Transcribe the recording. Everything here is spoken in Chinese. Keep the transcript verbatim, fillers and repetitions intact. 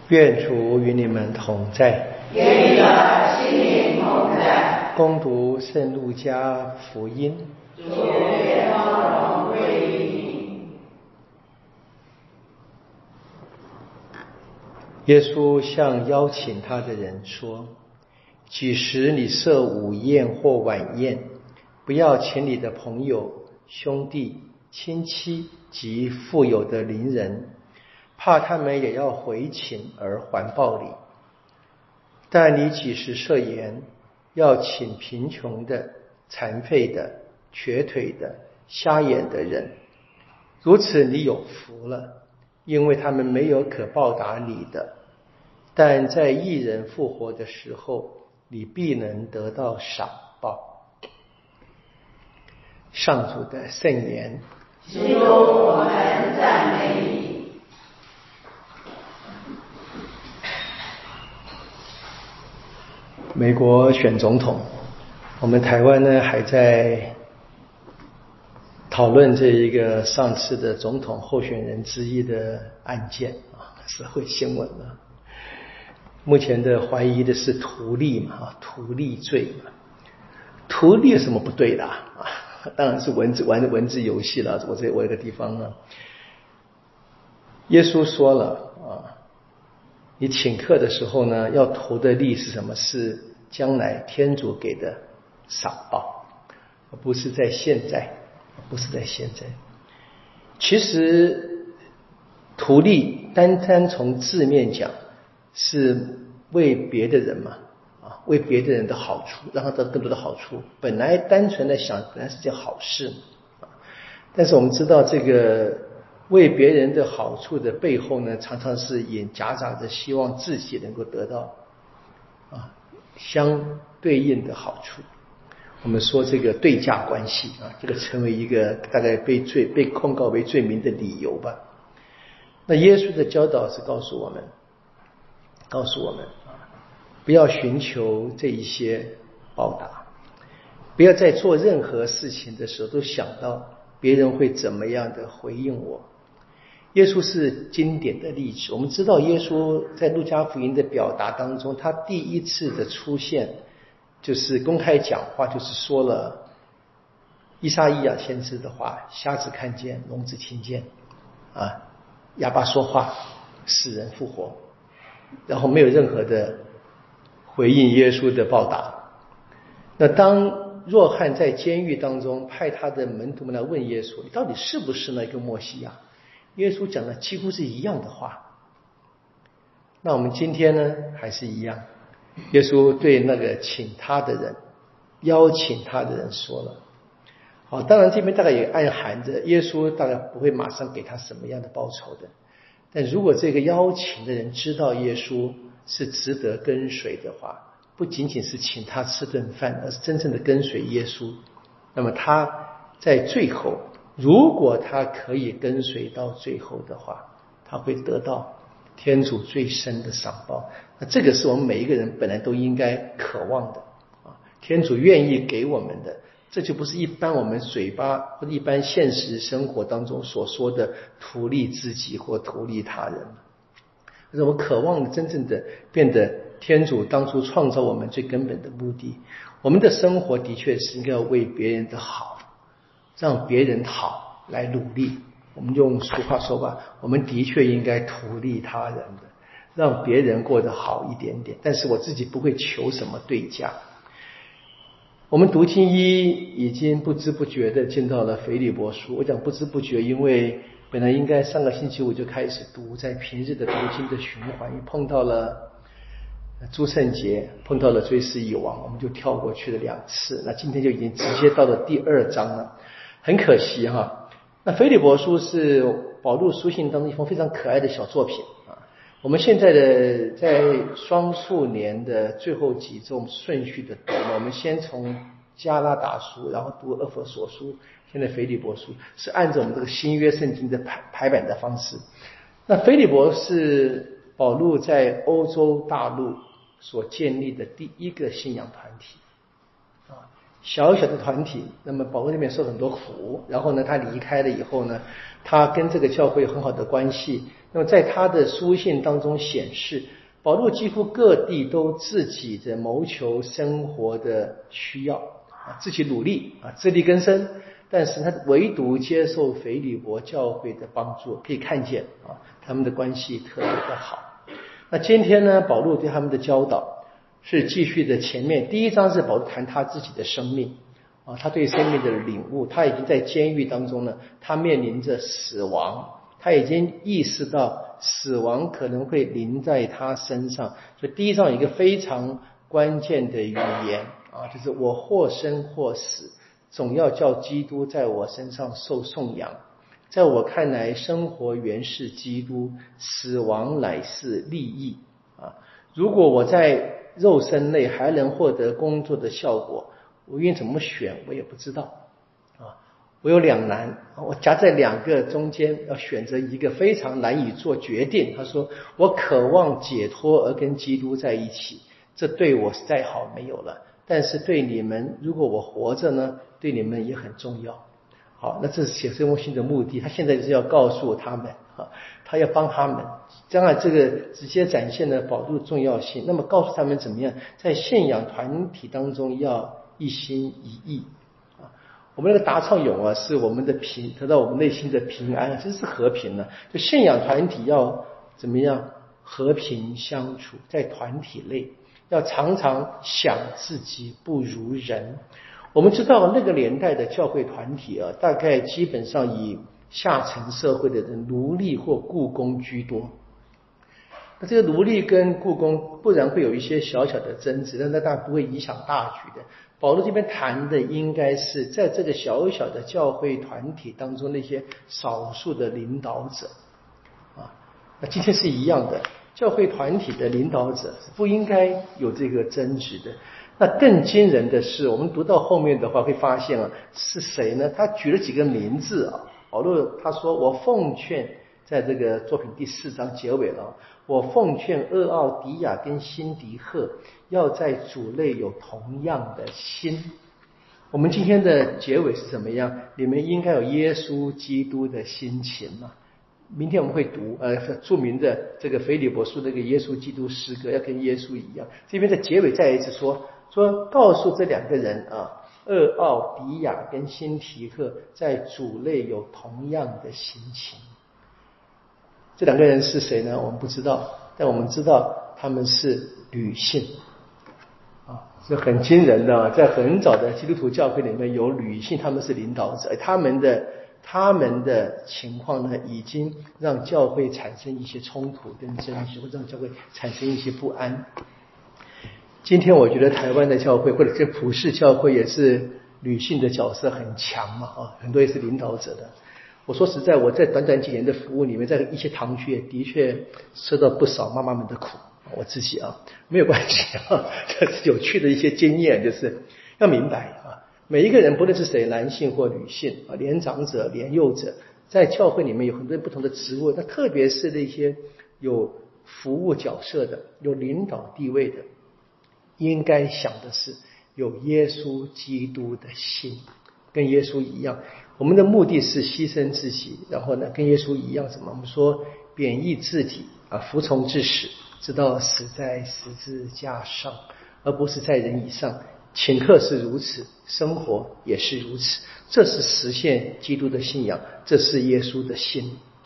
愿主与你们同在， 与你的心灵同在。 恭读圣路加福音。 主愿光荣归于你。 耶稣向邀请他的人说：几时你设午宴或晚宴，不要请你的朋友、兄弟、亲戚及富有的邻人，怕他们也要回请而还报你。但你几时设宴，要请贫穷的、残废的、瘸腿的、瞎眼的人，如此你有福了，因为他们没有可报答你的。但在义人复活的时候，你必能得到赏报。上主的圣言。 基督，我们赞美你。 美国选总统，我们台湾呢还在讨论这一个上次的总统候选人之一的案件啊，社会新闻了。目前的怀疑的是图利嘛，图利罪嘛。图利有什么不对的啊？当然是文字玩文字游戏了。我在我这个地方呢，耶稣说了啊，你请客的时候呢，要图的利是什么？是将来天主给的赏报，而不是在现在，不是在现在。其实图利单单从字面讲，是为别的人嘛，啊，为别的人的好处，让他得更多的好处。本来单纯的想，本来是件好事，啊，但是我们知道这个为别人的好处的背后呢，常常是也夹杂着希望自己能够得到啊相对应的好处。我们说这个对价关系啊，这个成为一个大概被罪被控告为罪名的理由吧。那耶稣的教导是告诉我们，告诉我们啊，不要寻求这一些报答，不要在做任何事情的时候都想到别人会怎么样的回应我。耶稣是经典的例子，我们知道耶稣在路加福音的表达当中，他第一次的出现就是公开讲话，就是说了以赛亚先知的话，瞎子看见，聋子听见，啊，哑巴说话，死人复活，然后没有任何的回应耶稣的报答。那当若翰在监狱当中派他的门徒们来问耶稣，你到底是不是那个默西亚？耶稣讲的几乎是一样的话。那我们今天呢还是一样，耶稣对那个请他的人，邀请他的人说了。好，当然这边大概也暗含着耶稣大概不会马上给他什么样的报酬的，但如果这个邀请的人知道耶稣是值得跟随的话，不仅仅是请他吃顿饭，而是真正的跟随耶稣，那么他在最后，如果他可以跟随到最后的话，他会得到天主最深的赏报。那这个是我们每一个人本来都应该渴望的啊，天主愿意给我们的，这就不是一般我们嘴巴或者一般现实生活当中所说的图利自己或图利他人。而我们渴望真正的变得天主当初创造我们最根本的目的。我们的生活的确是应该要为别人的好，让别人好来努力。我们用俗话说吧，我们的确应该图利他人的，让别人过得好一点点，但是我自己不会求什么对价。我们读经一已经不知不觉的进到了腓立伯书，我讲不知不觉，因为本来应该上个星期五就开始读，在平日的读经的循环，碰到了诸圣节，碰到了追思已亡，我们就跳过去了两次。那今天就已经直接到了第二章了，很可惜哈。那腓立伯书是保禄书信当中一封非常可爱的小作品啊。我们现在的在双数年的最后几周顺序的读呢，我们先从加拉达书，然后读厄弗所书，现在腓立伯书，是按照我们这个新约圣经的排排版的方式。那腓立伯是保禄在欧洲大陆所建立的第一个信仰团体啊， 小小的团体，那么保罗那边受很多苦，然后呢，他离开了以后呢，他跟这个教会有很好的关系。那么在他的书信当中显示，保罗几乎各地都自己的谋求生活的需要啊，自己努力啊，自力更生。但是他唯独接受腓利伯教会的帮助，可以看见啊，他们的关系特别的好。那今天呢，保罗对他们的教导是继续的前面第一章是保罗谈他自己的生命啊，他对生命的领悟，他已经在监狱当中呢，他面临着死亡，他已经意识到死亡可能会临在他身上，所以第一章有一个非常关键的语言啊，就是我或生或死，总要叫基督在我身上受颂扬。在我看来，生活原是基督，死亡乃是利益啊！如果我在肉身内还能获得工作的效果，我愿意怎么选我也不知道啊！我有两难，我夹在两个中间，要选择一个，非常难以做决定。他说：我渴望解脱而跟基督在一起，这对我再好没有了。但是对你们，如果我活着呢，对你们也很重要。好，那这是写这封信的目的，他现在就是要告诉他们啊，他要帮他们，当然这个直接展现了保罗的重要性。那么告诉他们怎么样在信仰团体当中要一心一意啊。我们那个答唱咏啊，是我们的平，得到我们内心的平安，这是和平呢、啊。就信仰团体要怎么样和平相处，在团体内要常常想自己不如人。我们知道那个年代的教会团体啊，大概基本上以下层社会的人奴隶或雇工居多。那这个奴隶跟雇工不然会有一些小小的争执，但那当然不会影响大局的。保罗这边谈的应该是在这个小小的教会团体当中那些少数的领导者啊。那今天是一样的，教会团体的领导者不应该有这个争执的。那更惊人的是，我们读到后面的话会发现啊，是谁呢？他举了几个名字啊。保罗他说：我奉劝，在这个作品第四章结尾了，我奉劝厄奥迪亚跟辛迪赫要在主内有同样的心。我们今天的结尾是怎么样？你们应该有耶稣基督的心情嘛。明天我们会读呃著名的这个腓立伯书这个耶稣基督诗歌，要跟耶稣一样。这边的结尾再一次说说告诉这两个人啊，厄奥迪亚跟辛提赫在主内有同样的心情。这两个人是谁呢？我们不知道，但我们知道他们是女性啊，是很惊人的。在很早的基督徒教会里面有女性，他们是领导者，他们的他们的情况呢，已经让教会产生一些冲突跟争执，或者让教会产生一些不安。今天我觉得台湾的教会或者是普世教会也是女性的角色很强嘛啊，很多也是领导者的。我说实在，我在短短几年的服务里面，在一些堂区也的确受到不少妈妈们的苦。我自己啊，没有关系啊，这是有趣的一些经验，就是要明白啊，每一个人不论是谁，男性或女性啊，年长者、年幼者，在教会里面有很多不同的职务，那特别是那些有服务角色的、有领导地位的，应该想的是有耶稣基督的心，跟耶稣一样。我们的目的是牺牲自己，然后呢，跟耶稣一样什么？我们说贬义自己啊，服从至死，直到死在十字架上，而不是在人以上。请客是如此，生活也是如此。这是实现基督的信仰，这是耶稣的心